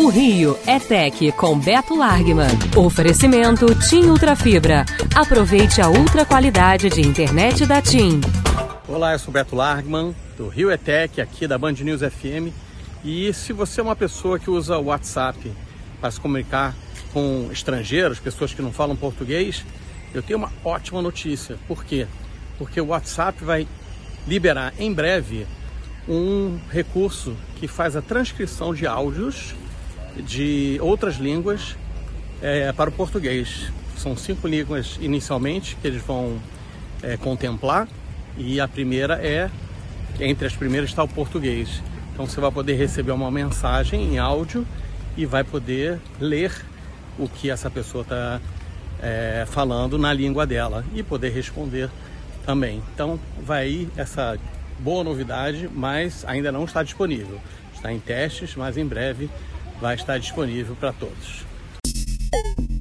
O Rio é Tech com Beto Largman. Oferecimento TIM Ultrafibra. Aproveite a ultra qualidade de internet da TIM. Olá, eu sou Beto Largman, do Rio é Tech, aqui da Band News FM. E se você é uma pessoa que usa o WhatsApp para se comunicar com estrangeiros, pessoas que não falam português, eu tenho uma ótima notícia. Por quê? Porque o WhatsApp vai liberar em breve um recurso que faz a transcrição de áudios de outras línguas para o português. São 5 línguas inicialmente que eles vão contemplar, e a primeira entre as primeiras está o português. Então você vai poder receber uma mensagem em áudio e vai poder ler o que essa pessoa está falando na língua dela e poder responder também. Então vai aí essa boa novidade, mas ainda não está disponível. Está em testes, mas em breve vai estar disponível para todos.